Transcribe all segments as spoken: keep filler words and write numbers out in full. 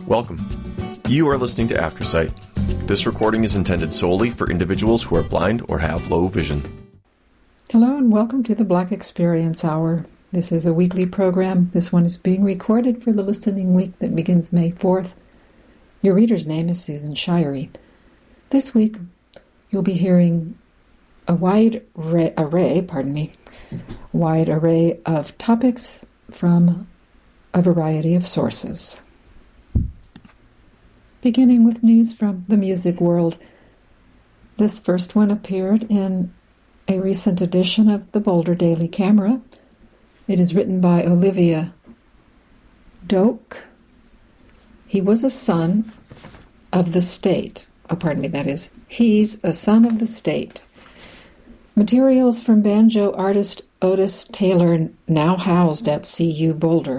Welcome. You are listening to AfterSight. This recording is intended solely for individuals who are blind or have low vision. Hello and welcome to the Black Experience Hour. This is a weekly program. This one is being recorded for the listening week that begins May fourth. Your reader's name is Susan Shirey. This week, you'll be hearing a wide array, array, pardon me, wide array of topics from a variety of sources. Beginning with news from the music world. This first one appeared in a recent edition of the Boulder Daily Camera. It is written by Olivia Doak. He was a son of the state. Oh, pardon me, that is, he's a son of the state. Materials from banjo artist Otis Taylor, now housed at C U Boulder.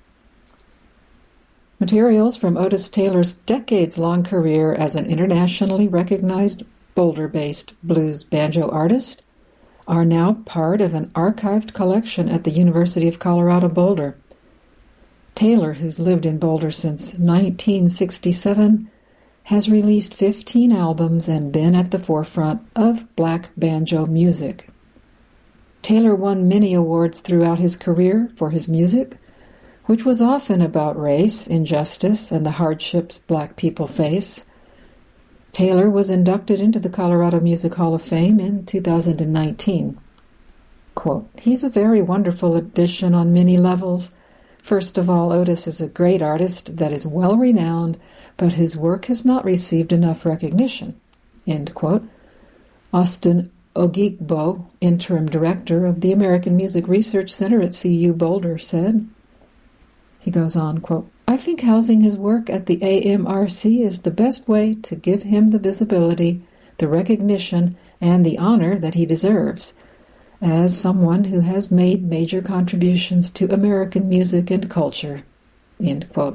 Materials from Otis Taylor's decades-long career as an internationally recognized Boulder-based blues banjo artist are now part of an archived collection at the University of Colorado Boulder. Taylor, who's lived in Boulder since nineteen sixty-seven, has released fifteen albums and been at the forefront of black banjo music. Taylor won many awards throughout his career for his music, which was often about race, injustice, and the hardships black people face. Taylor was inducted into the Colorado Music Hall of Fame in two thousand nineteen. Quote, "He's a very wonderful addition on many levels. First of all, Otis is a great artist that is well-renowned, but whose work has not received enough recognition." End quote. Austin Ogigbo, interim director of the American Music Research Center at C U Boulder, said, he goes on, quote, "I think housing his work at the A M R C is the best way to give him the visibility, the recognition, and the honor that he deserves, as someone who has made major contributions to American music and culture." End quote.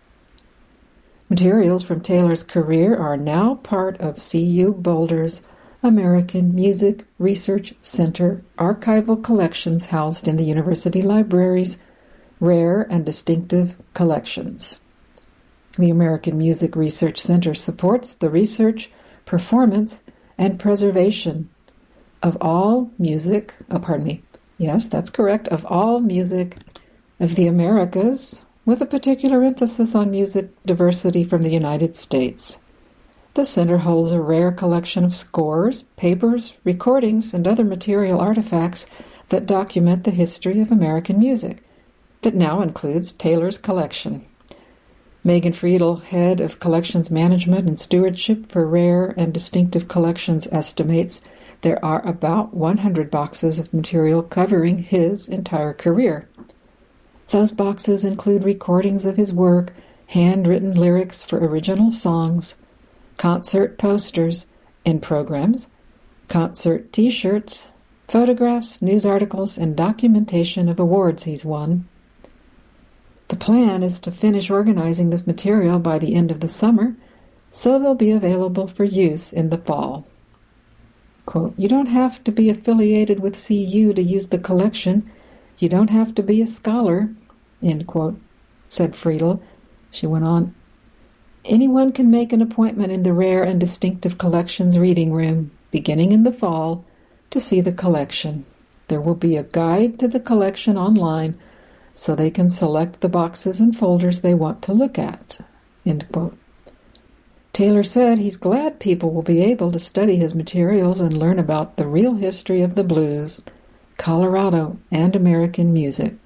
Materials from Taylor's career are now part of C U Boulder's American Music Research Center archival collections housed in the University Library's Rare and Distinctive Collections. The American Music Research Center supports the research, performance, and preservation of all music, oh, pardon me, yes, that's correct, of all music of the Americas, with a particular emphasis on music diversity from the United States. The center holds a rare collection of scores, papers, recordings, and other material artifacts that document the history of American music. That now includes Taylor's collection. Megan Friedel, head of Collections Management and Stewardship for Rare and Distinctive Collections, estimates there are about one hundred boxes of material covering his entire career. Those boxes include recordings of his work, handwritten lyrics for original songs, concert posters and programs, concert T-shirts, photographs, news articles, and documentation of awards he's won. The plan is to finish organizing this material by the end of the summer, so they'll be available for use in the fall. Quote, "You don't have to be affiliated with C U to use the collection. You don't have to be a scholar," end quote, said Friedel. She went on, "Anyone can make an appointment in the Rare and Distinctive Collections reading room, beginning in the fall, to see the collection. There will be a guide to the collection online, so they can select the boxes and folders they want to look at." End quote. Taylor said he's glad people will be able to study his materials and learn about the real history of the blues, Colorado, and American music.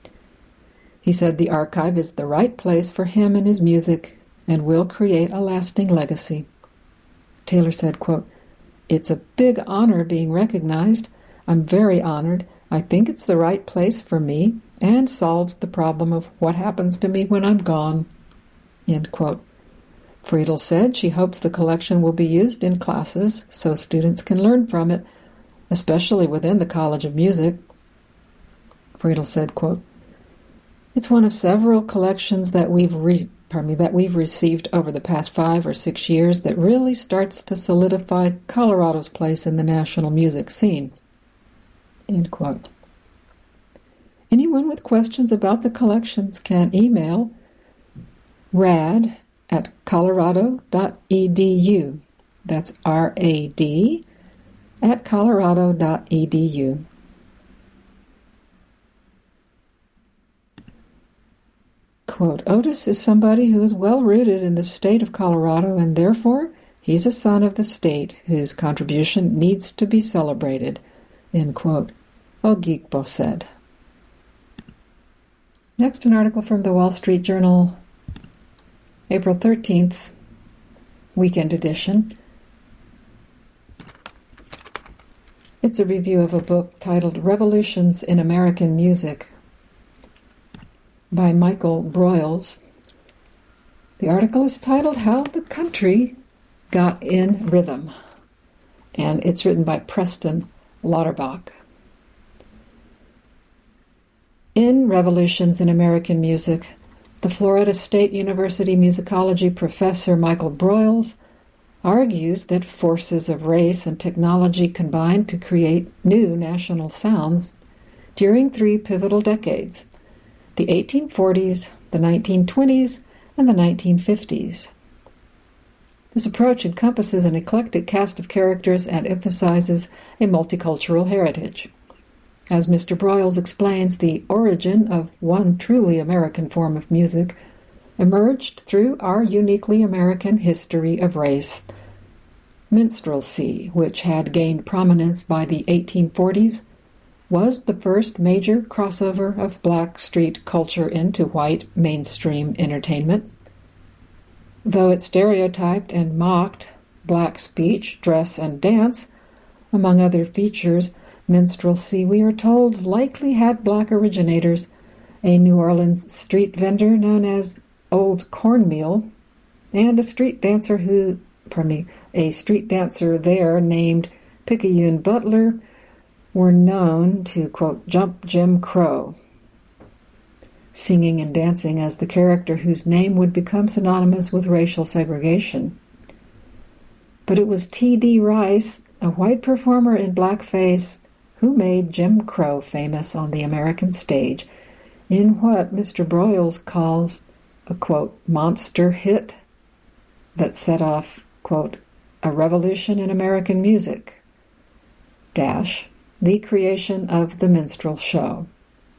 He said the archive is the right place for him and his music and will create a lasting legacy. Taylor said, quote, "It's a big honor being recognized. I'm very honored. I think it's the right place for me and solves the problem of what happens to me when I'm gone." End quote. Friedel said she hopes the collection will be used in classes so students can learn from it, especially within the College of Music. Friedel said, quote, "It's one of several collections that we've re- pardon me, that we've received over the past five or six years that really starts to solidify Colorado's place in the national music scene." End quote. Anyone with questions about the collections can email rad at colorado dot e d u. That's R A D at colorado dot e d u. Quote, Otis is somebody who is well-rooted in the state of Colorado, and therefore he's a son of the state whose contribution needs to be celebrated, end quote, Ogigbo said. Next, an article from the Wall Street Journal, April thirteenth, weekend edition. It's a review of a book titled Revolutions in American Music by Michael Broyles. The article is titled How the Country Got in Rhythm, and it's written by Preston Lauterbach. In Revolutions in American Music, the Florida State University musicology professor Michael Broyles argues that forces of race and technology combined to create new national sounds during three pivotal decades, the eighteen forties, the nineteen twenties, and the nineteen fifties. This approach encompasses an eclectic cast of characters and emphasizes a multicultural heritage. As Mister Broyles explains, the origin of one truly American form of music emerged through our uniquely American history of race, minstrelsy, which had gained prominence by the eighteen forties, was the first major crossover of black street culture into white mainstream entertainment. Though it stereotyped and mocked black speech, dress, and dance, among other features, minstrelsy, we are told, likely had black originators, a New Orleans street vendor known as Old Cornmeal, and a street dancer who, pardon me, a street dancer there named Picayune Butler, were known to, quote, jump Jim Crow, singing and dancing as the character whose name would become synonymous with racial segregation. But it was T D Rice, a white performer in blackface, who made Jim Crow famous on the American stage in what Mister Broyles calls a, quote, monster hit that set off, quote, a revolution in American music, dash, the creation of the minstrel show.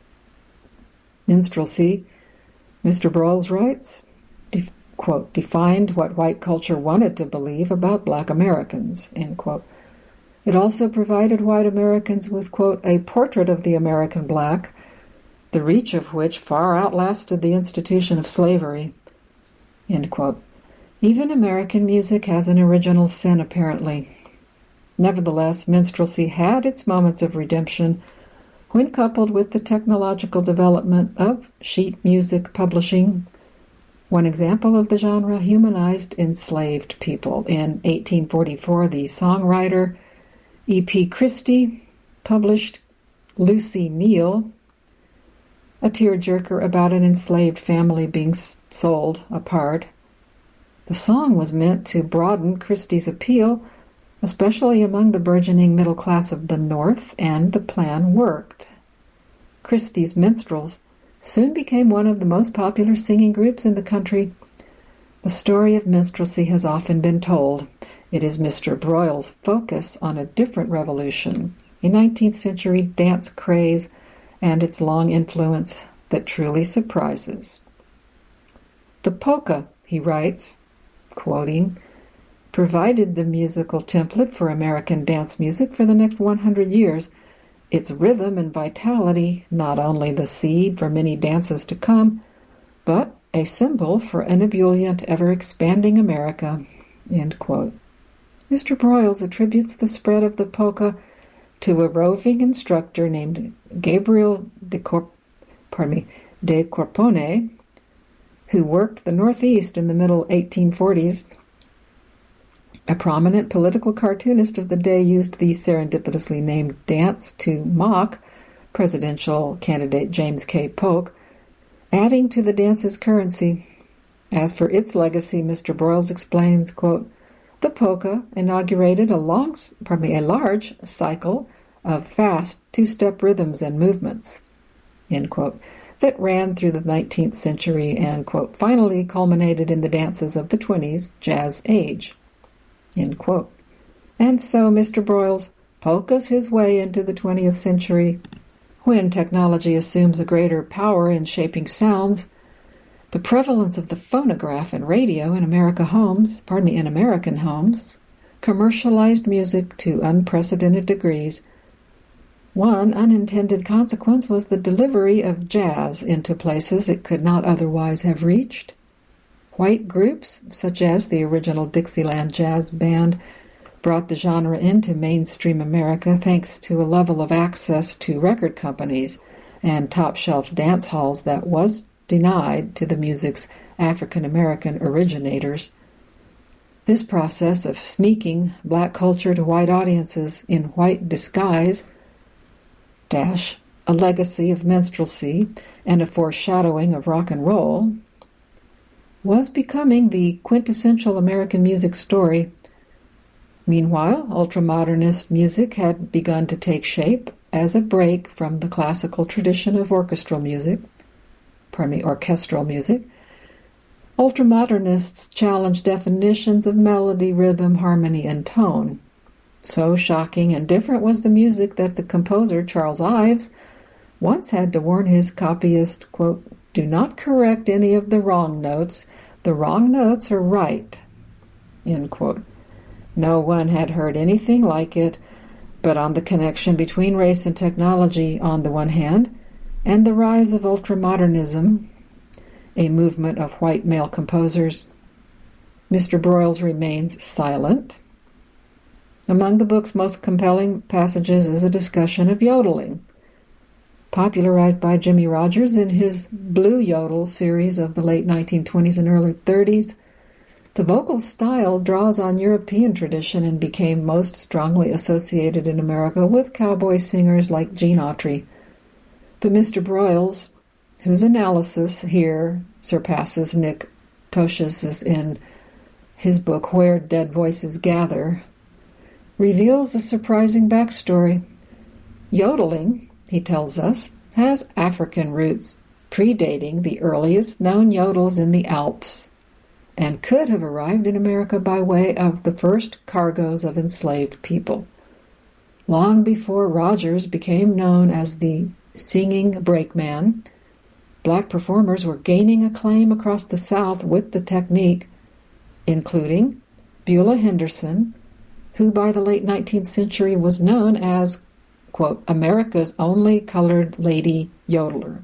Minstrelsy, Mister Broyles writes, de- quote, defined what white culture wanted to believe about black Americans, end quote. It also provided white Americans with, quote, a portrait of the American black, the reach of which far outlasted the institution of slavery, end quote. Even American music has an original sin, apparently. Nevertheless, minstrelsy had its moments of redemption when coupled with the technological development of sheet music publishing. One example of the genre humanized enslaved people. In eighteen forty-four, the songwriter E P Christie published Lucy Neal, a tearjerker about an enslaved family being sold apart. The song was meant to broaden Christie's appeal, especially among the burgeoning middle class of the North, and the plan worked. Christie's Minstrels soon became one of the most popular singing groups in the country. The story of minstrelsy has often been told. It is Mister Broyles' focus on a different revolution, a nineteenth century dance craze, and its long influence that truly surprises. The polka, he writes, quoting, provided the musical template for American dance music for the next one hundred years. Its rhythm and vitality, not only the seed for many dances to come, but a symbol for an ebullient, ever-expanding America, end quote. Mister Broyles attributes the spread of the polka to a roving instructor named Gabriel de, Corp- pardon me, de Corpone, who worked the Northeast in the middle eighteen forties. A prominent political cartoonist of the day used the serendipitously named dance to mock presidential candidate James K. Polk, adding to the dance's currency. As for its legacy, Mister Broyles explains, quote, the polka inaugurated a long, pardon me, a large cycle of fast two-step rhythms and movements, end quote. that ran through the nineteenth century and, quote, finally culminated in the dances of the twenties jazz age, end quote. And so Mister Broyles polkas his way into the twentieth century. When technology assumes a greater power in shaping sounds, the prevalence of the phonograph and radio in America homes, pardon me, in American homes, commercialized music to unprecedented degrees. One unintended consequence was the delivery of jazz into places it could not otherwise have reached. White groups, such as the original Dixieland Jazz Band, brought the genre into mainstream America thanks to a level of access to record companies and top-shelf dance halls that was denied to the music's African-American originators. This process of sneaking black culture to white audiences in white disguise, dash, a legacy of minstrelsy and a foreshadowing of rock and roll, was becoming the quintessential American music story. Meanwhile, ultramodernist music had begun to take shape as a break from the classical tradition of orchestral music, pardon me, orchestral music. Ultramodernists challenged definitions of melody, rhythm, harmony, and tone. So shocking and different was the music that the composer, Charles Ives, once had to warn his copyist, quote, do not correct any of the wrong notes. The wrong notes are right, end quote. No one had heard anything like it, but on the connection between race and technology on the one hand, and the rise of ultramodernism, a movement of white male composers, Mister Broyles remains silent. Among the book's most compelling passages is a discussion of yodeling, popularized by Jimmie Rodgers in his Blue Yodel series of the late nineteen twenties and early thirties. The vocal style draws on European tradition and became most strongly associated in America with cowboy singers like Gene Autry. But Mister Broyles, whose analysis here surpasses Nick Tosches' in his book Where Dead Voices Gather, reveals a surprising backstory. Yodeling, he tells us, has African roots predating the earliest known yodels in the Alps, and could have arrived in America by way of the first cargoes of enslaved people. Long before Rodgers became known as the singing brakeman, black performers were gaining acclaim across the South with the technique, including Beulah Henderson, who by the late nineteenth century was known as, quote, America's only colored lady yodeler.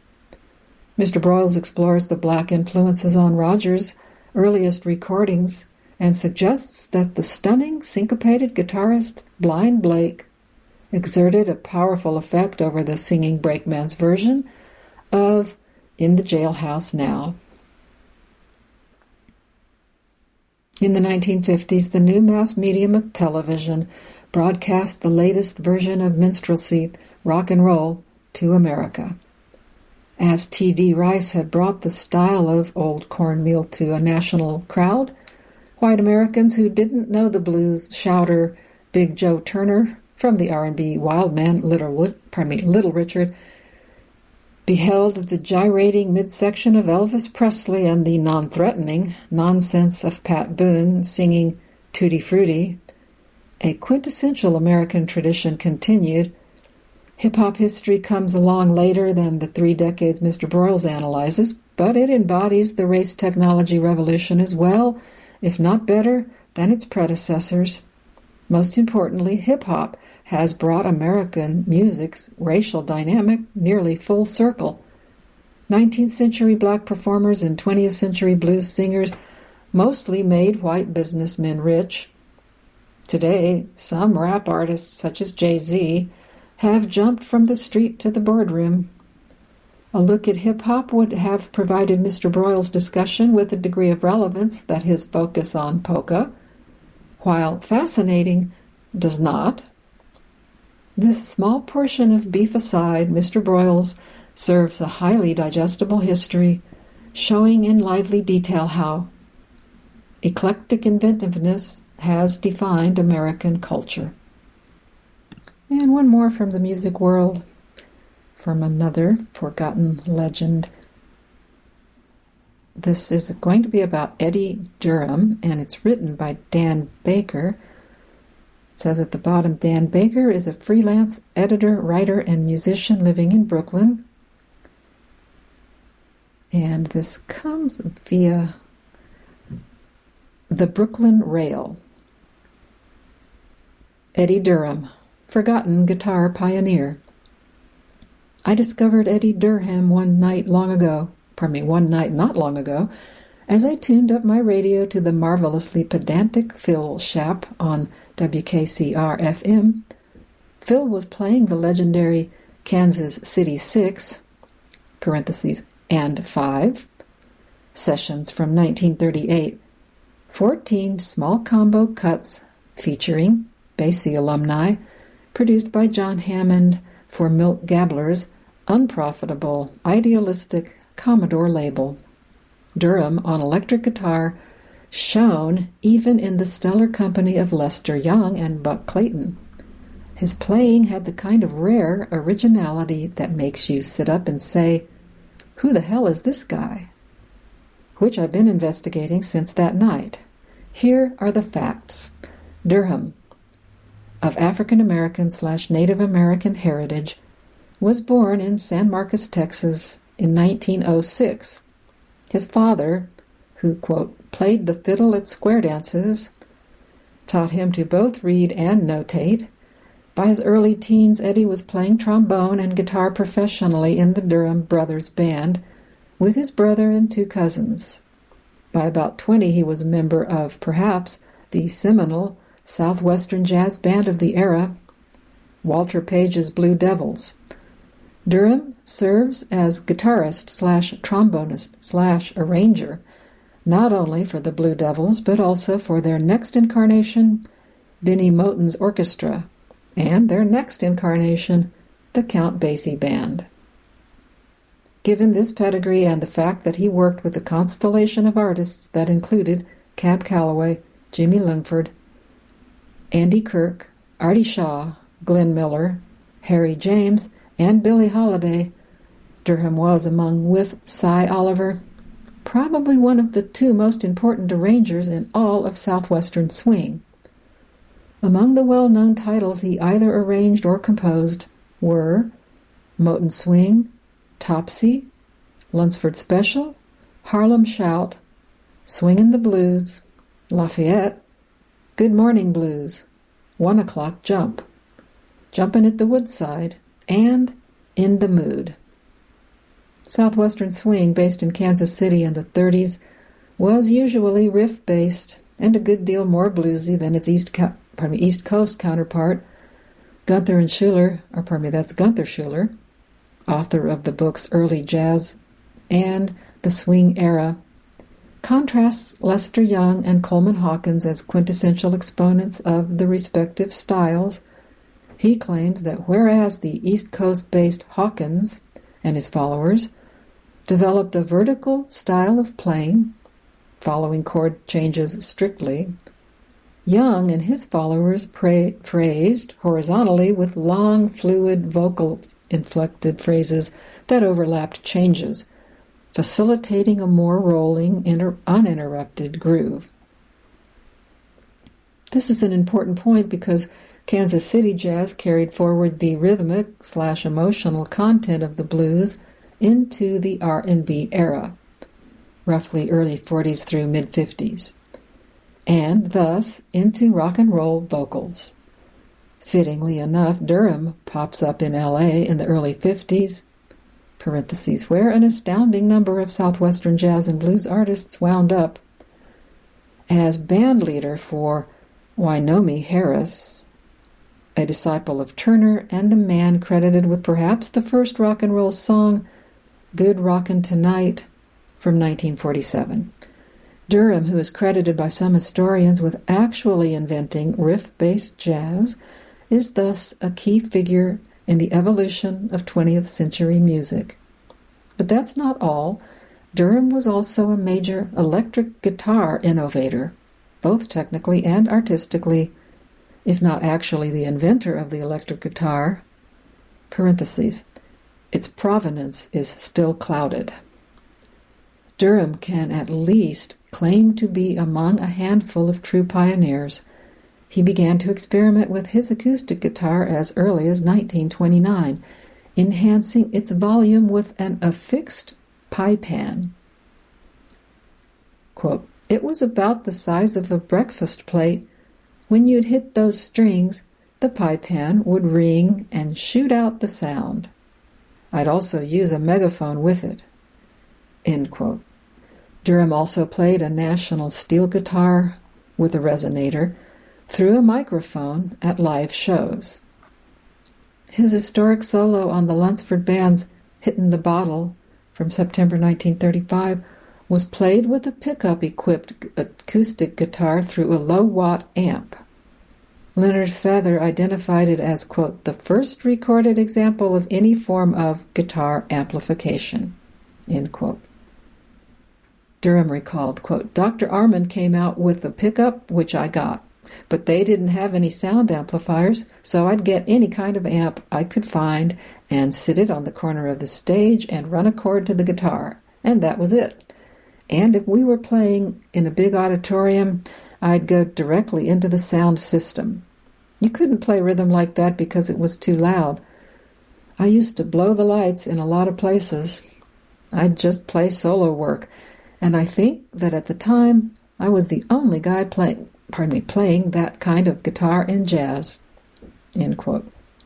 Mister Broyles explores the black influences on Rodgers' earliest recordings and suggests that the stunning, syncopated guitarist Blind Blake exerted a powerful effect over the singing brakeman's version of In the Jailhouse Now. In the nineteen fifties, the new mass medium of television broadcast the latest version of minstrelsy, rock and roll, to America. As T D Rice had brought the style of old cornmeal to a national crowd, white Americans who didn't know the blues shouter Big Joe Turner from the R and B wild man Little, pardon me, Little Richard beheld the gyrating midsection of Elvis Presley and the non-threatening nonsense of Pat Boone singing Tutti Frutti, a quintessential American tradition continued. Hip-hop history comes along later than the three decades Mister Broyles analyzes, but it embodies the race technology revolution as well, if not better, than its predecessors. Most importantly, hip-hop has brought American music's racial dynamic nearly full circle. nineteenth century black performers and twentieth century blues singers mostly made white businessmen rich. Today, some rap artists, such as Jay-Z, have jumped from the street to the boardroom. A look at hip-hop would have provided Mister Broyles' discussion with a degree of relevance that his focus on polka, while fascinating, does not. This small portion of beef aside, Mister Broyles serves a highly digestible history, showing in lively detail how eclectic inventiveness has defined American culture. And one more from the music world. from another forgotten legend. This is going to be about Eddie Durham, and it's written by Dan Baker. It says at the bottom, Dan Baker is a freelance editor, writer, and musician living in Brooklyn. And this comes via the Brooklyn Rail. Eddie Durham, forgotten guitar pioneer. I discovered Eddie Durham one night long ago, pardon me, one night not long ago, as I tuned up my radio to the marvelously pedantic Phil Shapp on W K C R F M. Phil was playing the legendary Kansas City Six, parentheses, and five, sessions from nineteen thirty-eight, fourteen small combo cuts featuring Basie alumni, produced by John Hammond for Milt Gabler's unprofitable, idealistic Commodore label. Durham on electric guitar shone even in the stellar company of Lester Young and Buck Clayton. His playing had the kind of rare originality that makes you sit up and say, "Who the hell is this guy?" Which I've been investigating since that night. Here are the facts. Durham, of African American slash Native American heritage, was born in San Marcos, Texas in nineteen oh six. His father, who, quote, played the fiddle at square dances, taught him to both read and notate. By his early teens, Eddie was playing trombone and guitar professionally in the Durham Brothers Band with his brother and two cousins. By about twenty, he was a member of, perhaps, the seminal Southwestern jazz band of the era, Walter Page's Blue Devils. Durham serves as guitarist slash trombonist slash arranger, not only for the Blue Devils, but also for their next incarnation, Benny Moten's Orchestra, and their next incarnation, the Count Basie Band. Given this pedigree and the fact that he worked with a constellation of artists that included Cab Calloway, Jimmy Lingford, Andy Kirk, Artie Shaw, Glenn Miller, Harry James, and Billie Holiday, Durham was, among with Cy Oliver, probably one of the two most important arrangers in all of Southwestern swing. Among the well-known titles he either arranged or composed were Moten Swing, Topsy, Lunsford Special, Harlem Shout, Swingin' the Blues, Lafayette, Good Morning Blues, One O'Clock Jump, Jumpin' at the Woodside, and In the Mood. Southwestern swing, based in Kansas City in the thirties, was usually riff-based and a good deal more bluesy than its East, Co- pardon me, East Coast counterpart. Gunther and Schuller, or pardon me, that's Gunther Schuller, author of the books Early Jazz and The Swing Era, contrasts Lester Young and Coleman Hawkins as quintessential exponents of the respective styles. He claims that whereas the East Coast-based Hawkins and his followers developed a vertical style of playing, following chord changes strictly, Young and his followers pra- phrased horizontally with long, fluid, vocal-inflected phrases that overlapped changes, facilitating a more rolling, inter- uninterrupted groove. This is an important point because Kansas City jazz carried forward the rhythmic slash emotional content of the blues into the R and B era, roughly early forties through mid-fifties, and thus into rock and roll vocals. Fittingly enough, Durham pops up in L A in the early fifties, parentheses, where an astounding number of Southwestern jazz and blues artists wound up, as band leader for Wynomi Harris, a disciple of Turner and the man credited with perhaps the first rock and roll song, Good Rockin' Tonight, from nineteen forty-seven. Durham, who is credited by some historians with actually inventing riff-based jazz, is thus a key figure in the evolution of twentieth century music. But that's not all. Durham was also a major electric guitar innovator, both technically and artistically, if not actually the inventor of the electric guitar, parentheses, its provenance is still clouded. Durham can at least claim to be among a handful of true pioneers. He began to experiment with his acoustic guitar as early as nineteen twenty-nine, enhancing its volume with an affixed pie pan. Quote, "It was about the size of a breakfast plate. When you'd hit those strings, the pie pan would ring and shoot out the sound. I'd also use a megaphone with it." End quote. Durham also played a National steel guitar with a resonator through a microphone at live shows. His historic solo on the Lunsford Band's "Hittin' the Bottle" from September nineteen thirty-five was played with a pickup-equipped acoustic guitar through a low-watt amp. Leonard Feather identified it as, quote, "the first recorded example of any form of guitar amplification," end quote. Durham recalled, quote, "Doctor Armand came out with a pickup, which I got, but they didn't have any sound amplifiers, so I'd get any kind of amp I could find and sit it on the corner of the stage and run a cord to the guitar, and that was it. And if we were playing in a big auditorium, I'd go directly into the sound system. You couldn't play rhythm like that because it was too loud. I used to blow the lights in a lot of places. I'd just play solo work, and I think that at the time I was the only guy playing, pardon me, playing that kind of guitar in jazz." End quote.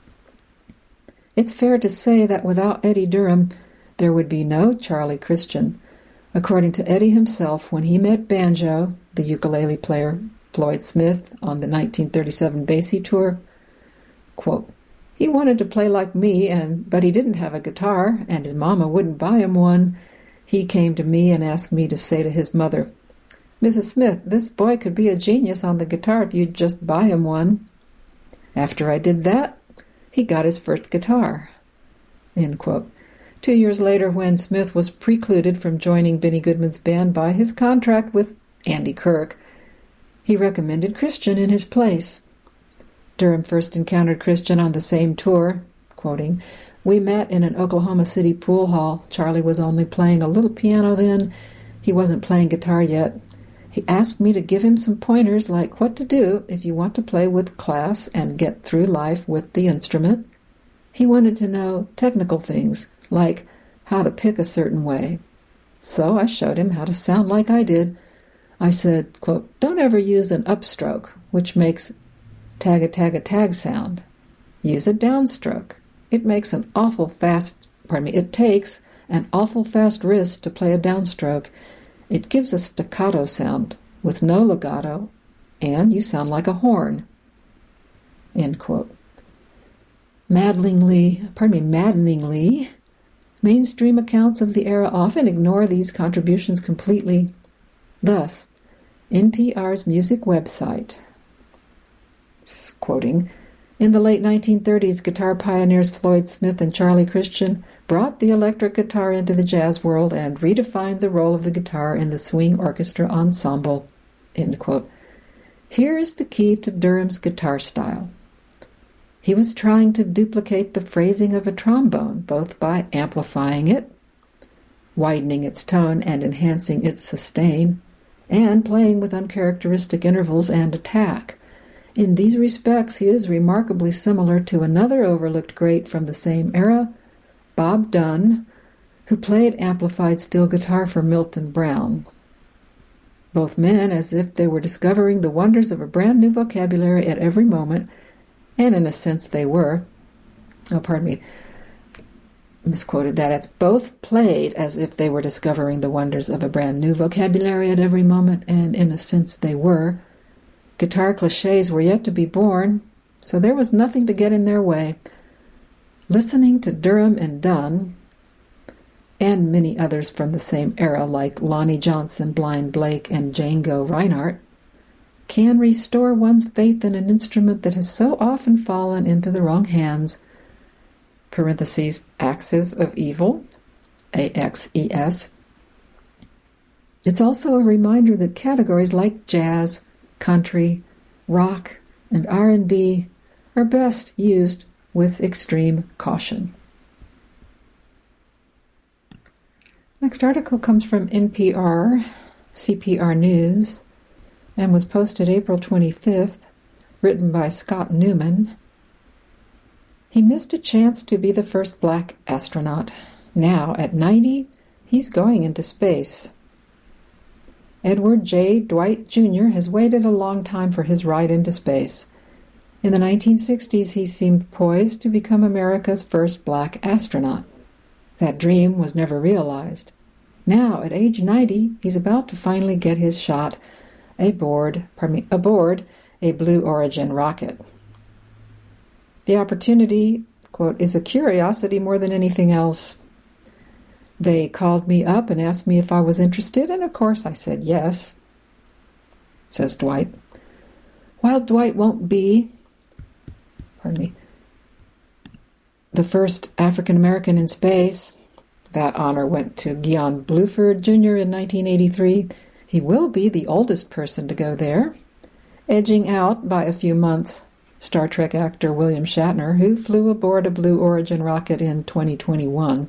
It's fair to say that without Eddie Durham, there would be no Charlie Christian. According to Eddie himself, when he met banjo, the ukulele player Floyd Smith, on the nineteen thirty-seven Basie tour, quote, "He wanted to play like me, and but he didn't have a guitar, and his mama wouldn't buy him one. He came to me and asked me to say to his mother, 'Missus Smith, this boy could be a genius on the guitar if you'd just buy him one.' After I did that, he got his first guitar." End quote. Two years later, when Smith was precluded from joining Benny Goodman's band by his contract with Andy Kirk, he recommended Christian in his place. Durham first encountered Christian on the same tour, quoting, "We met in an Oklahoma City pool hall. Charlie was only playing a little piano then. He wasn't playing guitar yet. He asked me to give him some pointers like what to do if you want to play with class and get through life with the instrument. He wanted to know technical things, like how to pick a certain way. So I showed him how to sound like I did. I said, quote, 'Don't ever use an upstroke, which makes tag-a-tag-a-tag sound. Use a downstroke. It makes an awful fast, pardon me, it takes an awful fast wrist to play a downstroke. It gives a staccato sound with no legato, and you sound like a horn.'" End quote. Maddeningly, pardon me, maddeningly, mainstream accounts of the era often ignore these contributions completely. Thus, N P R's music website, quoting, "In the late nineteen thirties, guitar pioneers Floyd Smith and Charlie Christian brought the electric guitar into the jazz world and redefined the role of the guitar in the swing orchestra ensemble." End quote. Here is the key to Durham's guitar style. He was trying to duplicate the phrasing of a trombone, both by amplifying it, widening its tone and enhancing its sustain, and playing with uncharacteristic intervals and attack. In these respects, he is remarkably similar to another overlooked great from the same era, Bob Dunn, who played amplified steel guitar for Milton Brown. Both men, as if they were discovering the wonders of a brand new vocabulary at every moment, and in a sense they were. Oh, pardon me, misquoted that. It's both played as if they were discovering the wonders of a brand new vocabulary at every moment, and in a sense they were. Guitar cliches were yet to be born, so there was nothing to get in their way. Listening to Durham and Dunn, and many others from the same era like Lonnie Johnson, Blind Blake, and Django Reinhardt, can restore one's faith in an instrument that has so often fallen into the wrong hands, parentheses, axes of evil, A X E S. It's also a reminder that categories like jazz, country, rock, and R and B are best used with extreme caution. Next article comes from N P R, C P R News, and was posted April twenty-fifth, written by Scott Newman. He missed a chance to be the first black astronaut. Now, at ninety, he's going into space. Edward J. Dwight Junior has waited a long time for his ride into space. In the nineteen sixties, he seemed poised to become America's first black astronaut. That dream was never realized. Now, at age ninety, he's about to finally get his shot aboard, pardon me, aboard a Blue Origin rocket. The opportunity, quote, is a curiosity more than anything else. They called me up and asked me if I was interested, and of course I said yes, says Dwight. While Dwight won't be, pardon me, the first African-American in space, that honor went to Guion Bluford Junior in nineteen eighty-three, he will be the oldest person to go there, edging out by a few months Star Trek actor William Shatner, who flew aboard a Blue Origin rocket in twenty twenty-one.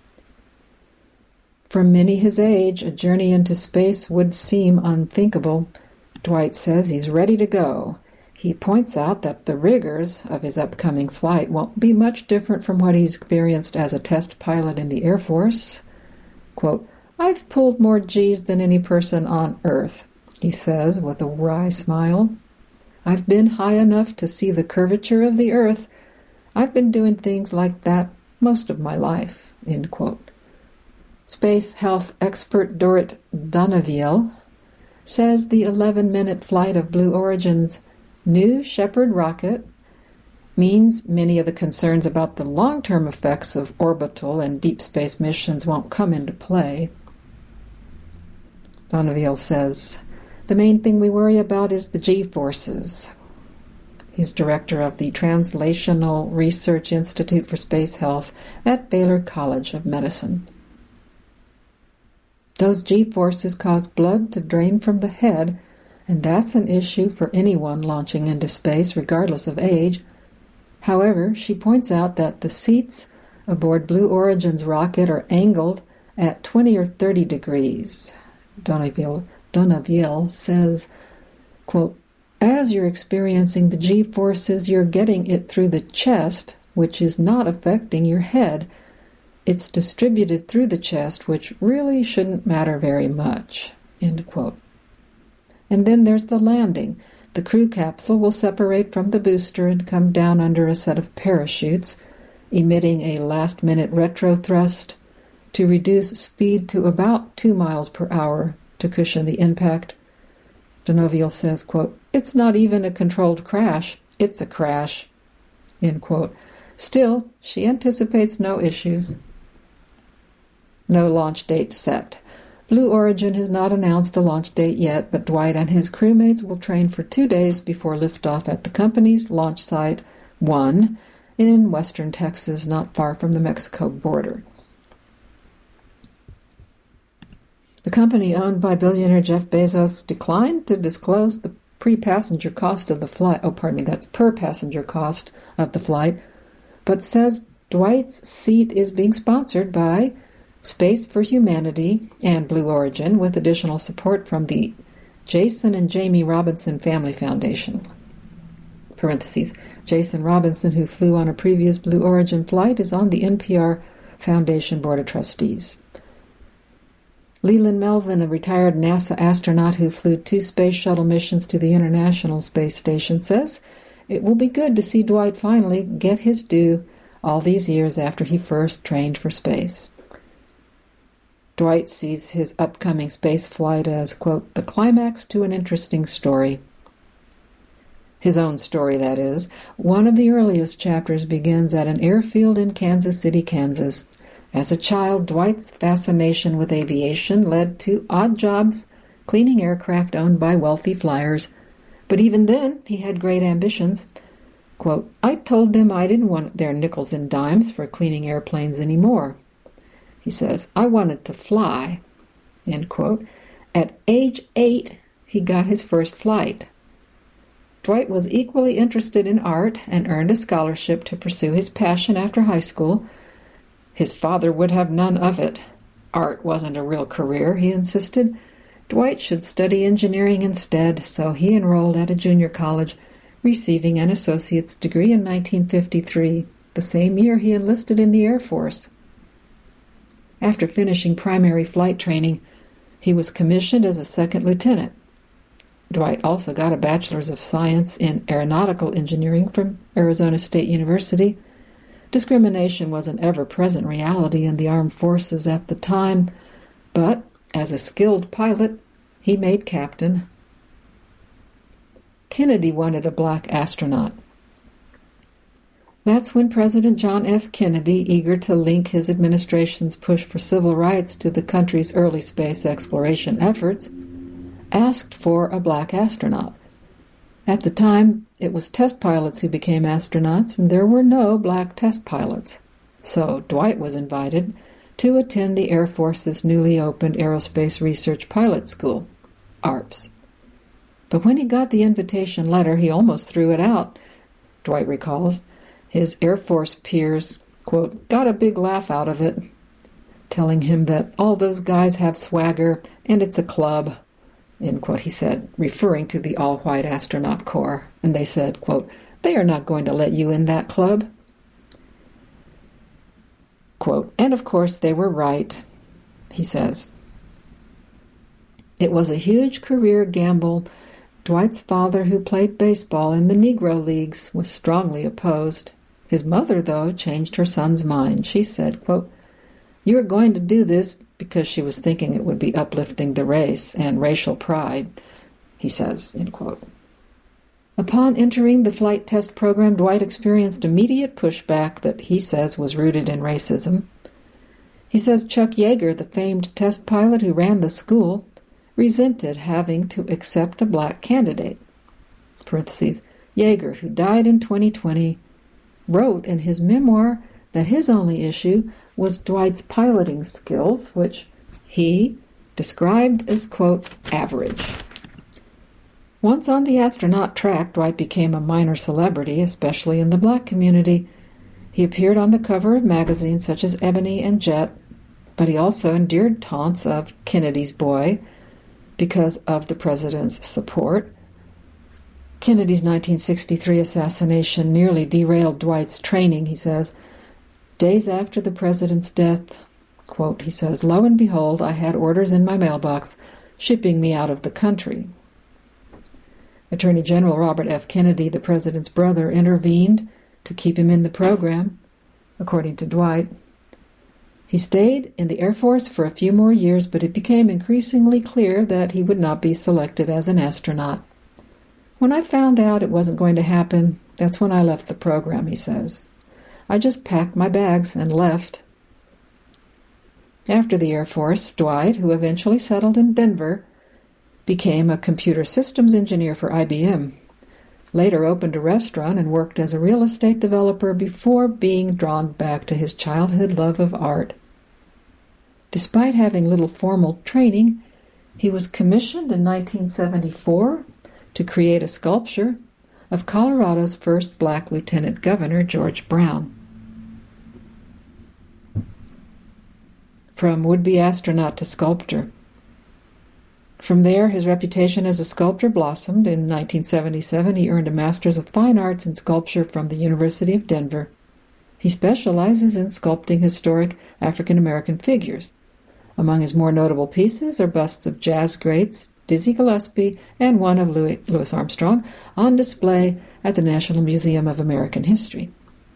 For many his age, a journey into space would seem unthinkable. Dwight says he's ready to go. He points out that the rigors of his upcoming flight won't be much different from what he's experienced as a test pilot in the Air Force. Quote, I've pulled more G's than any person on Earth, he says with a wry smile. I've been high enough to see the curvature of the Earth. I've been doing things like that most of my life, end quote. Space health expert Dorit Donaville says the eleven-minute flight of Blue Origin's New Shepard rocket means many of the concerns about the long-term effects of orbital and deep space missions won't come into play. Donaville says, the main thing we worry about is the G-forces. He's director of the Translational Research Institute for Space Health at Baylor College of Medicine. Those G-forces cause blood to drain from the head, and that's an issue for anyone launching into space, regardless of age. However, she points out that the seats aboard Blue Origin's rocket are angled at twenty or thirty degrees. Donaville, Donaville says, quote, as you're experiencing the G-forces, you're getting it through the chest, which is not affecting your head. It's distributed through the chest, which really shouldn't matter very much, end quote. And then there's the landing. The crew capsule will separate from the booster and come down under a set of parachutes, emitting a last-minute retro thrust to reduce speed to about two miles per hour to cushion the impact. Donaville says, quote, it's not even a controlled crash, it's a crash, end quote. Still, she anticipates no issues. No launch date set. Blue Origin has not announced a launch date yet, but Dwight and his crewmates will train for two days before liftoff at the company's launch site, one, in western Texas, not far from the Mexico border. The company owned by billionaire Jeff Bezos declined to disclose the pre-passenger cost of the flight. Oh, pardon me, that's per passenger cost of the flight, but says Dwight's seat is being sponsored by Space for Humanity and Blue Origin, with additional support from the Jason and Jamie Robinson Family Foundation. Parentheses. Jason Robinson, who flew on a previous Blue Origin flight, is on the N P R Foundation Board of Trustees. Leland Melvin, a retired NASA astronaut who flew two space shuttle missions to the International Space Station, says it will be good to see Dwight finally get his due all these years after he first trained for space. Dwight sees his upcoming space flight as, quote, the climax to an interesting story. His own story, that is. One of the earliest chapters begins at an airfield in Kansas City, Kansas. As a child, Dwight's fascination with aviation led to odd jobs cleaning aircraft owned by wealthy flyers. But even then, he had great ambitions. Quote, I told them I didn't want their nickels and dimes for cleaning airplanes anymore. He says, I wanted to fly, end quote. At age eight, he got his first flight. Dwight was equally interested in art and earned a scholarship to pursue his passion after high school. His father would have none of it. art wasn't a real career, he insisted. Dwight should study engineering instead, so he enrolled at a junior college, receiving an associate's degree in nineteen fifty-three, the same year he enlisted in the Air Force. After finishing primary flight training, he was commissioned as a second lieutenant. Dwight also got a Bachelor's of Science in Aeronautical Engineering from Arizona State University. Discrimination was an ever-present reality in the armed forces at the time, but as a skilled pilot, he made captain. Kennedy wanted a black astronaut. That's when President John F. Kennedy, eager to link his administration's push for civil rights to the country's early space exploration efforts, asked for a black astronaut. At the time, it was test pilots who became astronauts, and there were no black test pilots. So Dwight was invited to attend the Air Force's newly opened Aerospace Research Pilot School, A R P S. But when he got the invitation letter, he almost threw it out, Dwight recalls. His Air Force peers, quote, got a big laugh out of it, telling him that all those guys have swagger and it's a club, end quote, he said, referring to the all-white astronaut corps. And they said, quote, they are not going to let you in that club. Quote, and of course they were right, he says. It was a huge career gamble. Dwight's father, who played baseball in the Negro Leagues, was strongly opposed. His mother, though, changed her son's mind. She said, quote, you are going to do this because she was thinking it would be uplifting the race and racial pride, he says, end quote. Upon entering the flight test program, Dwight experienced immediate pushback that he says was rooted in racism. He says Chuck Yeager, the famed test pilot who ran the school, resented having to accept a black candidate. Parentheses, Yeager, who died in twenty twenty, wrote in his memoir that his only issue was Dwight's piloting skills, which he described as, quote, average. Once on the astronaut track, Dwight became a minor celebrity, especially in the black community. He appeared on the cover of magazines such as Ebony and Jet, but he also endured taunts of Kennedy's boy because of the president's support. Kennedy's nineteen sixty-three assassination nearly derailed Dwight's training, he says. Days after the president's death, quote, he says, lo and behold, I had orders in my mailbox shipping me out of the country. Attorney General Robert F. Kennedy, the president's brother, intervened to keep him in the program, according to Dwight. He stayed in the Air Force for a few more years, but it became increasingly clear that he would not be selected as an astronaut. When I found out it wasn't going to happen, that's when I left the program, he says. I just packed my bags and left. After the Air Force, Dwight, who eventually settled in Denver, became a computer systems engineer for I B M, later opened a restaurant and worked as a real estate developer before being drawn back to his childhood love of art. Despite having little formal training, he was commissioned in nineteen seventy-four to create a sculpture of Colorado's first black lieutenant governor, George Brown. From would-be astronaut to sculptor. From there, his reputation as a sculptor blossomed. In nineteen seventy-seven, he earned a Master's of Fine Arts in Sculpture from the University of Denver. He specializes in sculpting historic African-American figures. Among his more notable pieces are busts of jazz greats Dizzy Gillespie and one of Louis, Louis Armstrong on display at the National Museum of American History.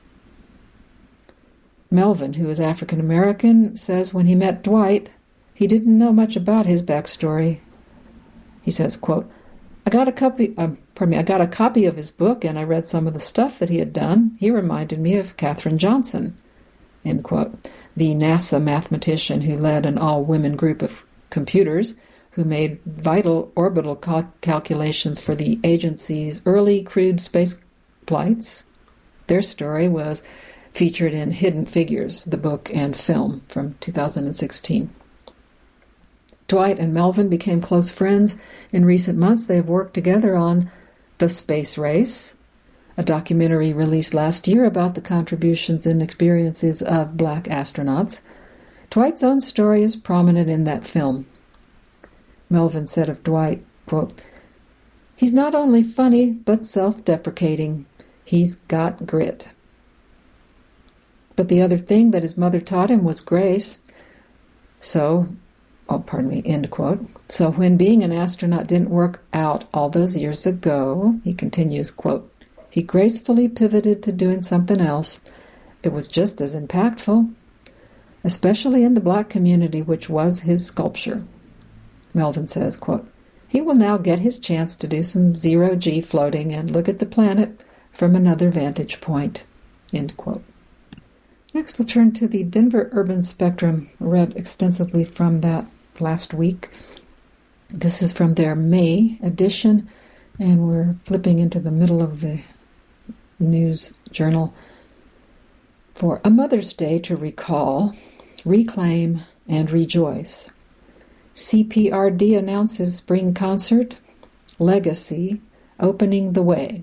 Melvin, who is African-American, says when he met Dwight, he didn't know much about his backstory. He says, quote, I got a copy, uh, pardon me, I got a copy of his book and I read some of the stuff that he had done. He reminded me of Katherine Johnson, end quote, the NASA mathematician who led an all-women group of computers who made vital orbital cal- calculations for the agency's early crewed space flights. Their story was featured in Hidden Figures, the book and film from two thousand sixteen. Dwight and Melvin became close friends. In recent months, they have worked together on The Space Race, a documentary released last year about the contributions and experiences of black astronauts. Dwight's own story is prominent in that film. Melvin said of Dwight, quote, "He's not only funny, but self-deprecating. He's got grit." But the other thing that his mother taught him was grace. So, oh, pardon me, end quote. So when being an astronaut didn't work out all those years ago, he continues, quote, he gracefully pivoted to doing something else. It was just as impactful, especially in the black community, which was his sculpture. Melvin says, quote, he will now get his chance to do some zero-G floating and look at the planet from another vantage point, end quote. Next, we'll turn to the Denver Urban Spectrum. I read extensively from that last week. This is from their May edition, and we're flipping into the middle of the news journal. For a Mother's Day to recall, reclaim, and rejoice, C P R D announces spring concert, Legacy, opening the way.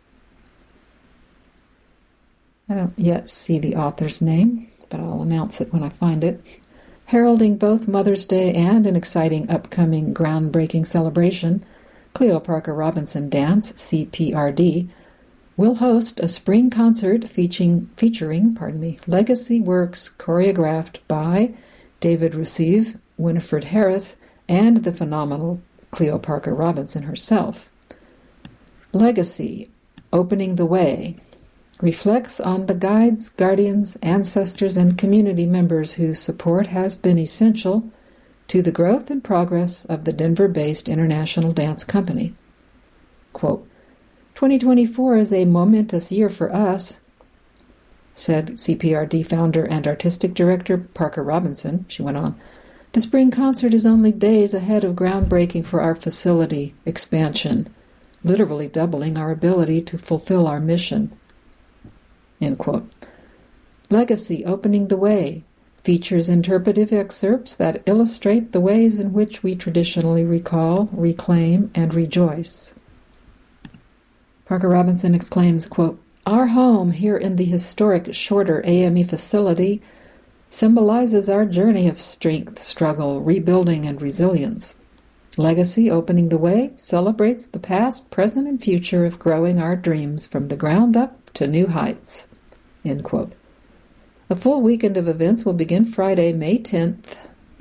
I don't yet see the author's name, but I'll announce it when I find it. Heralding both Mother's Day and an exciting upcoming groundbreaking celebration, Cleo Parker Robinson Dance, C P R D, will host a spring concert featuring, featuring pardon me, legacy works choreographed by David Rusev, Winifred Harris, and the phenomenal Cleo Parker Robinson herself. Legacy, opening the way, reflects on the guides, guardians, ancestors, and community members whose support has been essential to the growth and progress of the Denver-based International Dance Company. Quote, twenty twenty-four is a momentous year for us, said C P R D founder and artistic director Parker Robinson. She went on, the spring concert is only days ahead of groundbreaking for our facility expansion, literally doubling our ability to fulfill our mission. End quote. Legacy, opening the way, features interpretive excerpts that illustrate the ways in which we traditionally recall, reclaim, and rejoice. Parker Robinson exclaims, quote, our home here in the historic Shorter A M E facility symbolizes our journey of strength, struggle, rebuilding, and resilience. Legacy, opening the way, celebrates the past, present, and future of growing our dreams from the ground up to new heights. End quote. A full weekend of events will begin Friday, May tenth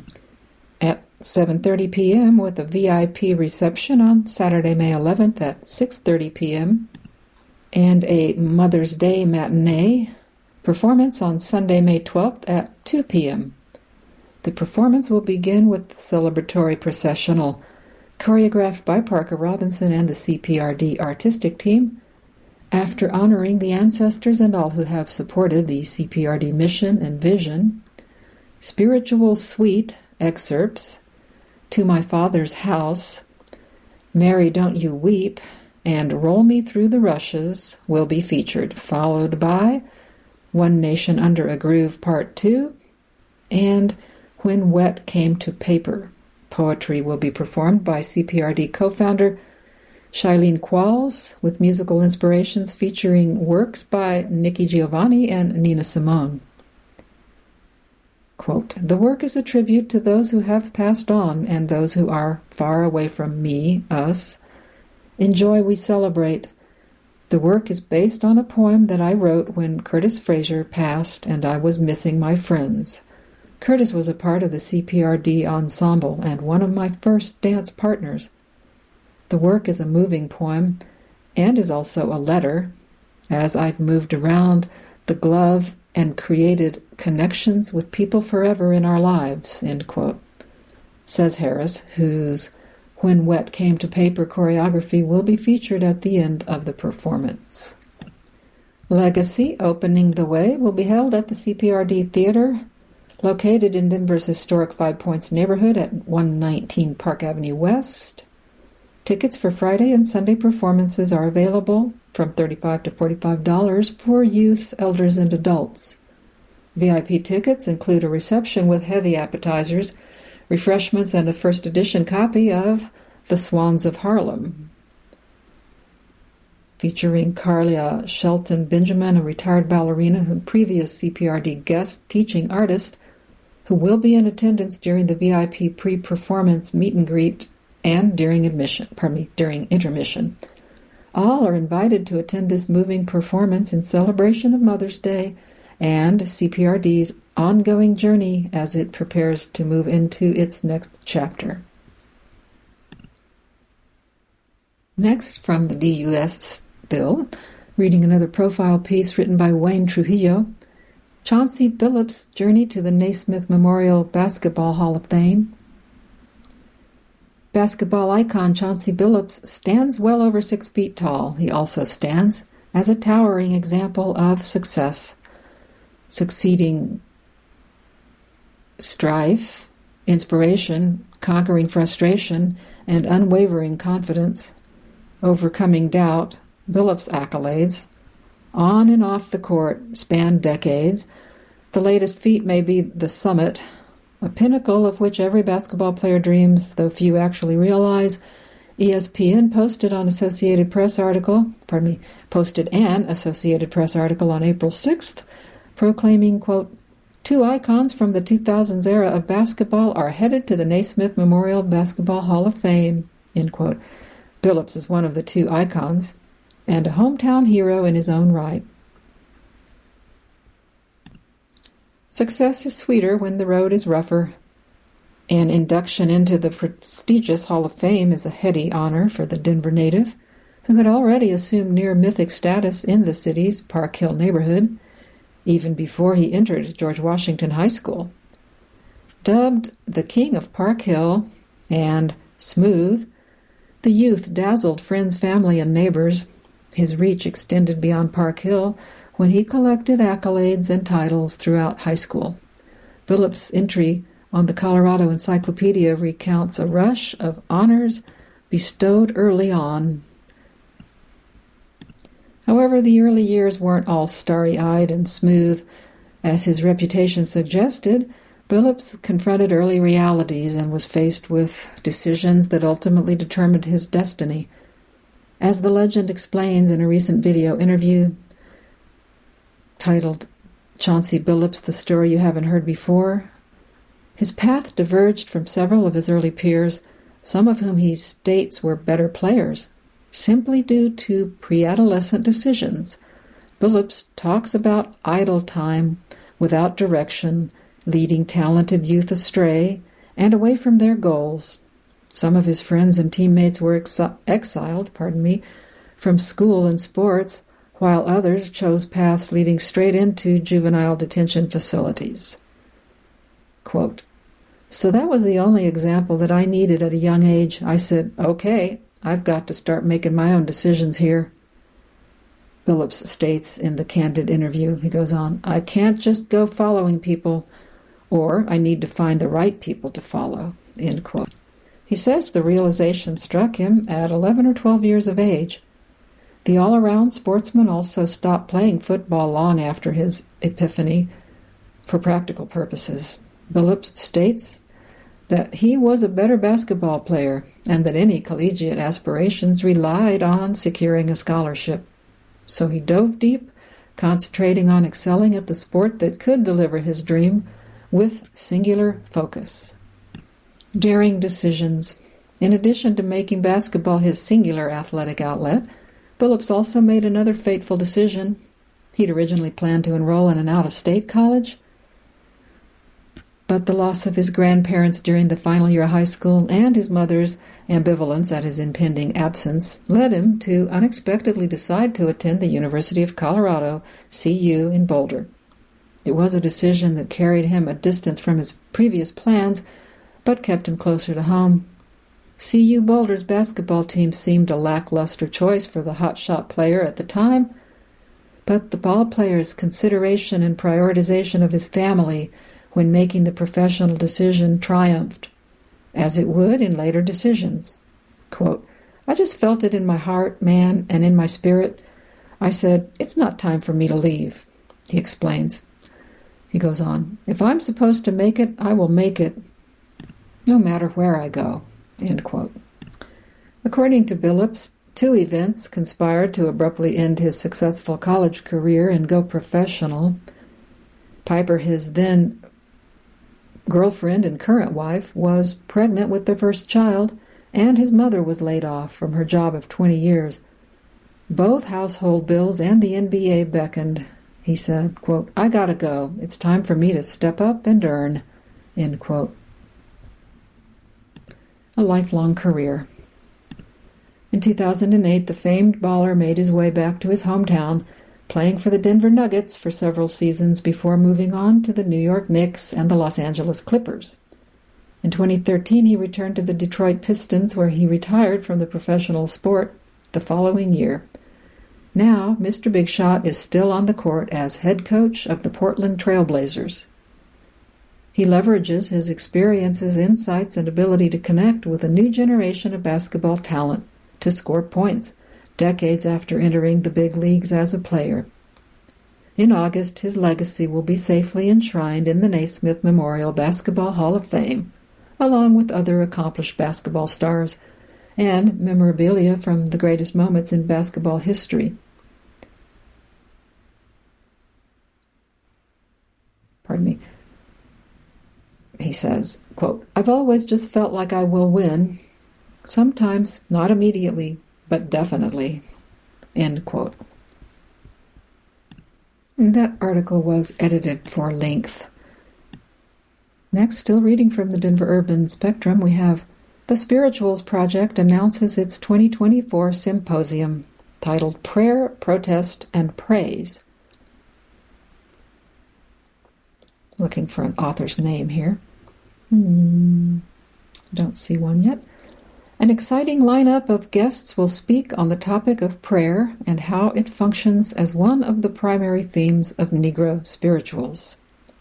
at seven thirty p.m. with a V I P reception on Saturday, May eleventh at six thirty p.m. and a Mother's Day matinee performance on Sunday, May twelfth at two p.m. The performance will begin with the celebratory processional choreographed by Parker Robinson and the C P R D artistic team, after honoring the ancestors and all who have supported the C P R D mission and vision. Spiritual Suite excerpts, To My Father's House, Mary Don't You Weep, and Roll Me Through the Rushes will be featured, followed by One Nation Under a Groove Part two and When Wet Came to Paper. Poetry will be performed by C P R D co-founder Shailene Qualls, with musical inspirations featuring works by Nikki Giovanni and Nina Simone. Quote, the work is a tribute to those who have passed on and those who are far away from me, us. In joy we celebrate. The work is based on a poem that I wrote when Curtis Fraser passed and I was missing my friends. Curtis was a part of the C P R D ensemble and one of my first dance partners. The work is a moving poem and is also a letter, as I've moved around the glove and created connections with people forever in our lives, end quote, says Harris, whose When Wet Came to Paper choreography will be featured at the end of the performance. Legacy, opening the way, will be held at the C P R D Theater, located in Denver's historic Five Points neighborhood at one nineteen Park Avenue West. Tickets for Friday and Sunday performances are available from thirty-five dollars to forty-five dollars for youth, elders, and adults. V I P tickets include a reception with heavy appetizers, refreshments, and a first edition copy of The Swans of Harlem, featuring Carlia Shelton Benjamin, a retired ballerina and previous C P R D guest teaching artist, who will be in attendance during the V I P pre-performance meet and greet and during admission, pardon me, during intermission. All are invited to attend this moving performance in celebration of Mother's Day and C P R D's ongoing journey as it prepares to move into its next chapter. Next, from the D U S still, reading another profile piece written by Wayne Trujillo, Chauncey Billups' journey to the Naismith Memorial Basketball Hall of Fame. Basketball icon Chauncey Billups stands well over six feet tall. He also stands as a towering example of success, succeeding strife, inspiration, conquering frustration, and unwavering confidence, overcoming doubt. Billups' accolades, on and off the court, span decades. The latest feat may be the summit, a pinnacle of which every basketball player dreams, though few actually realize. E S P N posted on Associated Press article, pardon me, posted an Associated Press article on April sixth, proclaiming, quote, two icons from the two thousands era of basketball are headed to the Naismith Memorial Basketball Hall of Fame, end quote. Billups is one of the two icons, and a hometown hero in his own right. Success is sweeter when the road is rougher. An induction into the prestigious Hall of Fame is a heady honor for the Denver native, who had already assumed near-mythic status in the city's Park Hill neighborhood, even before he entered George Washington High School. Dubbed the King of Park Hill and Smooth, the youth dazzled friends, family, and neighbors. His reach extended beyond Park Hill when he collected accolades and titles throughout high school. Billups' entry on the Colorado Encyclopedia recounts a rush of honors bestowed early on. However, the early years weren't all starry-eyed and smooth. As his reputation suggested, Billups confronted early realities and was faced with decisions that ultimately determined his destiny. As the legend explains in a recent video interview titled Chauncey Billups, The Story You Haven't Heard Before, his path diverged from several of his early peers, some of whom he states were better players, simply due to pre-adolescent decisions. Billups talks about idle time without direction, leading talented youth astray and away from their goals. Some of his friends and teammates were exi- exiled, pardon me, from school and sports, while others chose paths leading straight into juvenile detention facilities. Quote, so that was the only example that I needed at a young age. I said, okay, I've got to start making my own decisions here. Billups states in the candid interview, he goes on, I can't just go following people, or I need to find the right people to follow, end quote. He says the realization struck him at eleven or twelve years of age. The all-around sportsman also stopped playing football long after his epiphany for practical purposes. Billups states that he was a better basketball player and that any collegiate aspirations relied on securing a scholarship. So he dove deep, concentrating on excelling at the sport that could deliver his dream with singular focus. Daring decisions. In addition to making basketball his singular athletic outlet, Billups also made another fateful decision. He'd originally planned to enroll in an out-of-state college, but the loss of his grandparents during the final year of high school and his mother's ambivalence at his impending absence led him to unexpectedly decide to attend the University of Colorado, C U, in Boulder. It was a decision that carried him a distance from his previous plans, but kept him closer to home. C U Boulder's basketball team seemed a lackluster choice for the hotshot player at the time, but the ball player's consideration and prioritization of his family when making the professional decision triumphed, as it would in later decisions. Quote, I just felt it in my heart, man, and in my spirit. I said, it's not time for me to leave, he explains. He goes on, if I'm supposed to make it, I will make it, no matter where I go, end quote. According to Billups, two events conspired to abruptly end his successful college career and go professional. Piper, his then girlfriend and current wife was pregnant with their first child, and his mother was laid off from her job of twenty years. Both household bills and the N B A beckoned. He said, quote, "I gotta go. It's time for me to step up and earn," end quote. A lifelong career. In two thousand eight, the famed baller made his way back to his hometown, playing for the Denver Nuggets for several seasons before moving on to the New York Knicks and the Los Angeles Clippers. In twenty thirteen, he returned to the Detroit Pistons, where he retired from the professional sport the following year. Now, Mister Big Shot is still on the court as head coach of the Portland Trail Blazers. He leverages his experiences, insights, and ability to connect with a new generation of basketball talent to score points, decades after entering the big leagues as a player. In August, his legacy will be safely enshrined in the Naismith Memorial Basketball Hall of Fame, along with other accomplished basketball stars and memorabilia from the greatest moments in basketball history. Pardon me. He says, quote, "I've always just felt like I will win. Sometimes not immediately, but definitely," end quote. And that article was edited for length. Next, still reading from the Denver Urban Spectrum, we have the Spirituals Project announces its twenty twenty-four symposium titled Prayer, Protest, and Praise. Looking for an author's name here. Hmm, don't see one yet. An exciting lineup of guests will speak on the topic of prayer and how it functions as one of the primary themes of Negro spirituals.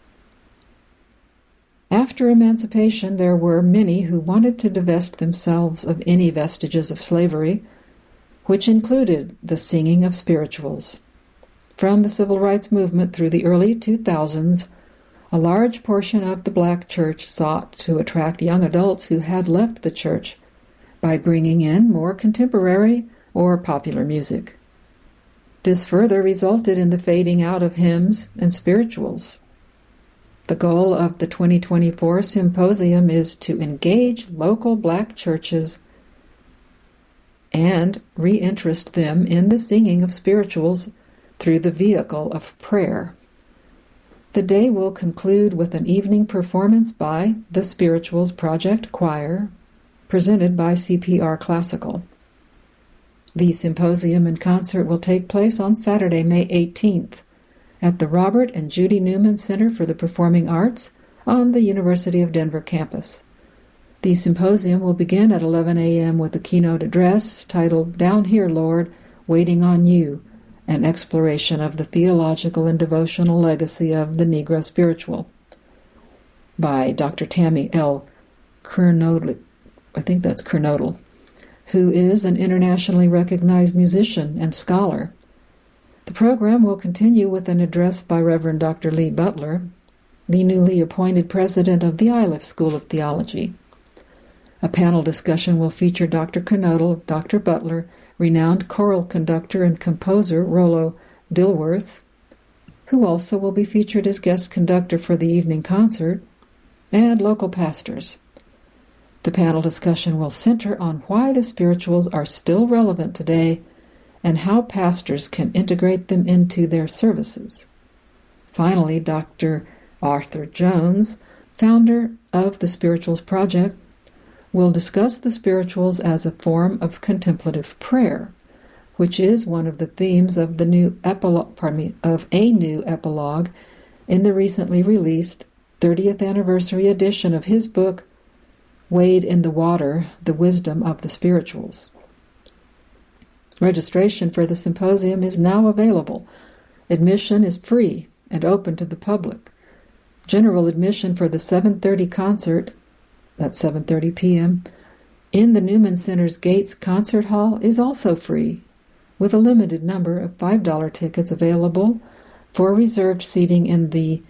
After emancipation, there were many who wanted to divest themselves of any vestiges of slavery, which included the singing of spirituals. From the civil rights movement through the early two thousands, a large portion of the black church sought to attract young adults who had left the church by bringing in more contemporary or popular music. This further resulted in the fading out of hymns and spirituals. The goal of the twenty twenty-four symposium is to engage local black churches and reinterest them in the singing of spirituals through the vehicle of prayer. The day will conclude with an evening performance by the Spirituals Project Choir, presented by C P R Classical. The symposium and concert will take place on Saturday, May eighteenth, at the Robert and Judy Newman Center for the Performing Arts on the University of Denver campus. The symposium will begin at eleven a.m. with a keynote address titled "Down Here, Lord, Waiting on You," an exploration of the theological and devotional legacy of the Negro spiritual, by Doctor Tammy L. Kernodle, I think that's Kernodle, who is an internationally recognized musician and scholar. The program will continue with an address by Reverend Doctor Lee Butler, the newly appointed president of the Iliff School of Theology. A panel discussion will feature Doctor Kernodle, Doctor Butler, renowned choral conductor and composer Rollo Dilworth, who also will be featured as guest conductor for the evening concert, and local pastors. The panel discussion will center on why the spirituals are still relevant today and how pastors can integrate them into their services. Finally, Doctor Arthur Jones, founder of the Spirituals Project, will discuss the spirituals as a form of contemplative prayer, which is one of the themes of the new epilogue, pardon me, of a new epilogue in the recently released thirtieth anniversary edition of his book, Wade in the Water, The Wisdom of the Spirituals. Registration for the symposium is now available. Admission is free and open to the public. General admission for the seven thirty concert, that's seven thirty p.m., in the Newman Center's Gates Concert Hall is also free, with a limited number of five dollar tickets available for reserved seating in the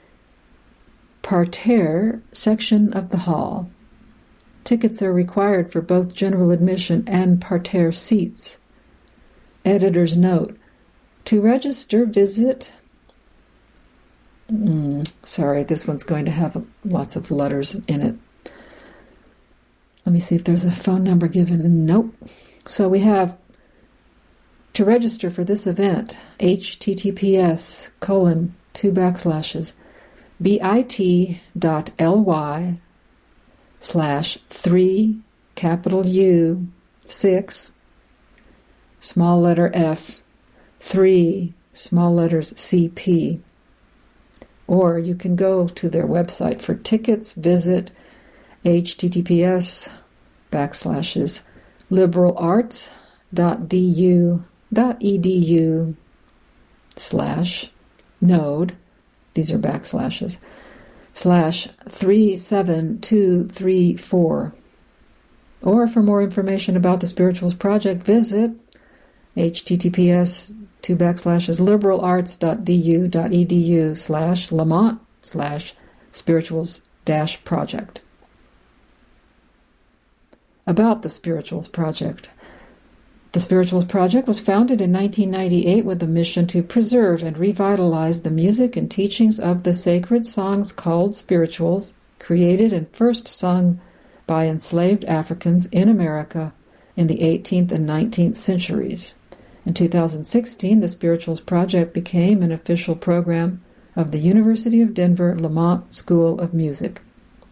parterre section of the hall. Tickets are required for both general admission and parterre seats. Editor's note: to register, visit Mm, sorry, this one's going to have lots of letters in it. Let me see if there's a phone number given. Nope. So we have to register for this event, https colon two backslashes bit.ly slash three capital U six small letter F three small letters C P. Or you can go to their website for tickets. Visit https backslashes liberalarts.du.edu slash node, these are backslashes, slash three seven two three four. Or for more information about the Spirituals Project, visit https two backslashes liberalarts.du.edu slash Lamont slash spirituals dash project. About the Spirituals Project. The Spirituals Project was founded in nineteen ninety-eight with the mission to preserve and revitalize the music and teachings of the sacred songs called spirituals, created and first sung by enslaved Africans in America in the eighteenth and nineteenth centuries. In two thousand sixteen, the Spirituals Project became an official program of the University of Denver Lamont School of Music.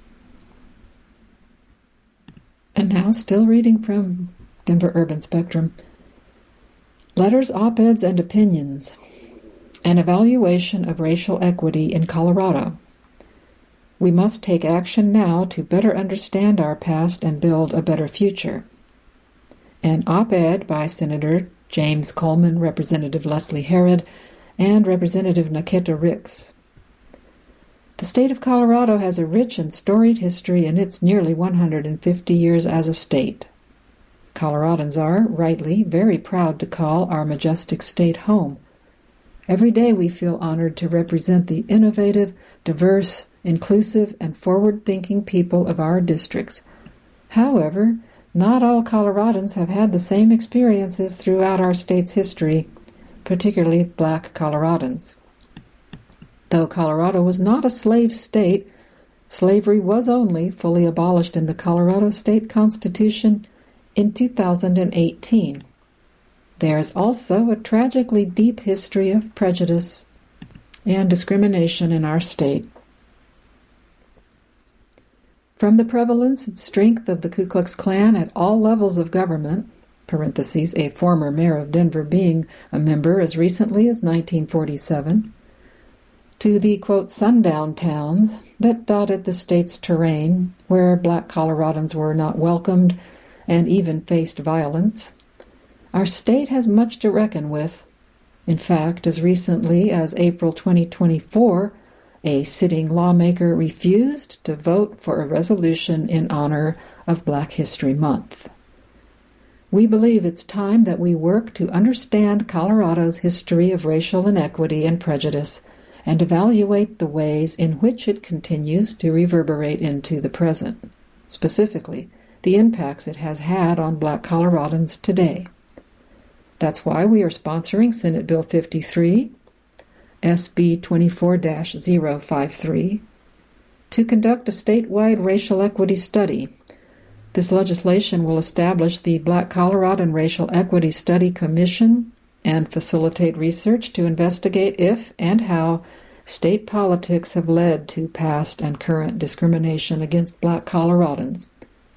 And now, still reading from Denver Urban Spectrum. Letters, op-eds, and opinions. An evaluation of racial equity in Colorado. We must take action now to better understand our past and build a better future. An op-ed by Senator James Coleman, Representative Leslie Herod, and Representative Naketa Ricks. The state of Colorado has a rich and storied history in its nearly one hundred fifty years as a state. Coloradans are, rightly, very proud to call our majestic state home. Every day we feel honored to represent the innovative, diverse, inclusive, and forward-thinking people of our districts. However, not all Coloradans have had the same experiences throughout our state's history, particularly Black Coloradans. Though Colorado was not a slave state, slavery was only fully abolished in the Colorado State Constitution in two thousand eighteen. There is also a tragically deep history of prejudice and discrimination in our state. From the prevalence and strength of the Ku Klux Klan at all levels of government, parentheses, a former mayor of Denver being a member as recently as nineteen forty-seven, to the, quote, sundown towns that dotted the state's terrain, where Black Coloradans were not welcomed and even faced violence, our state has much to reckon with. In fact, as recently as April twenty twenty-four, a sitting lawmaker refused to vote for a resolution in honor of Black History Month. We believe it's time that we work to understand Colorado's history of racial inequity and prejudice and evaluate the ways in which it continues to reverberate into the present, specifically the impacts it has had on Black Coloradans today. That's why we are sponsoring Senate Bill fifty-three, S B twenty-four dash zero five three, to conduct a statewide racial equity study. This legislation will establish the Black Coloradan Racial Equity Study Commission and facilitate research to investigate if and how state politics have led to past and current discrimination against Black Coloradans.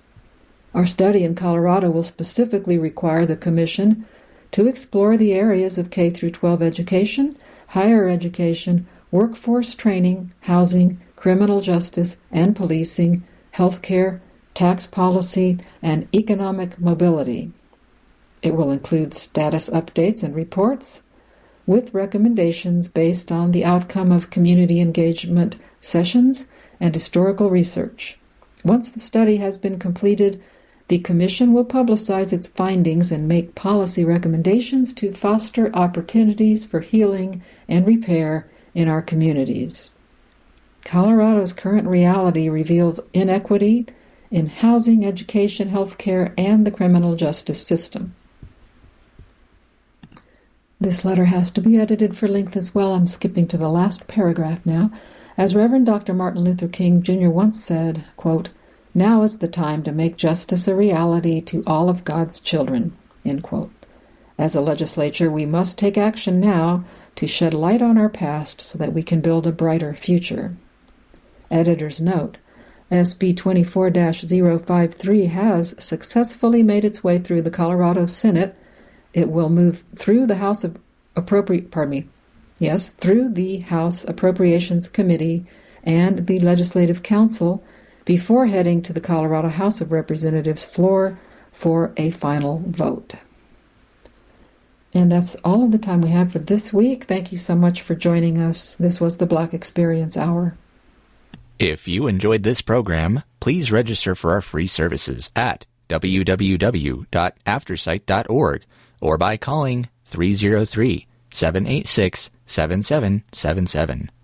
Our study in Colorado will specifically require the Commission to explore the areas of K through twelve education, higher education, workforce training, housing, criminal justice and policing, healthcare, tax policy, and economic mobility. It will include status updates and reports, with recommendations based on the outcome of community engagement sessions and historical research. Once the study has been completed, the Commission will publicize its findings and make policy recommendations to foster opportunities for healing and repair in our communities. Colorado's current reality reveals inequity in housing, education, healthcare, and the criminal justice system. This letter has to be edited for length as well. I'm skipping to the last paragraph now. As Reverend Doctor Martin Luther King Junior once said, quote, "Now is the time to make justice a reality to all of God's children," end quote. As a legislature, we must take action now to shed light on our past so that we can build a brighter future. Editor's note: S B twenty-four dash zero five three has successfully made its way through the Colorado Senate. It will move through the House of Appropri- pardon me, yes, through the House Appropriations Committee and the Legislative Council before heading to the Colorado House of Representatives floor for a final vote. And that's all of the time we have for this week. Thank you so much for joining us. This was the Black Experience Hour. If you enjoyed this program, please register for our free services at w w w dot aftersight dot org or by calling three oh three, seven eight six, seven seven seven seven.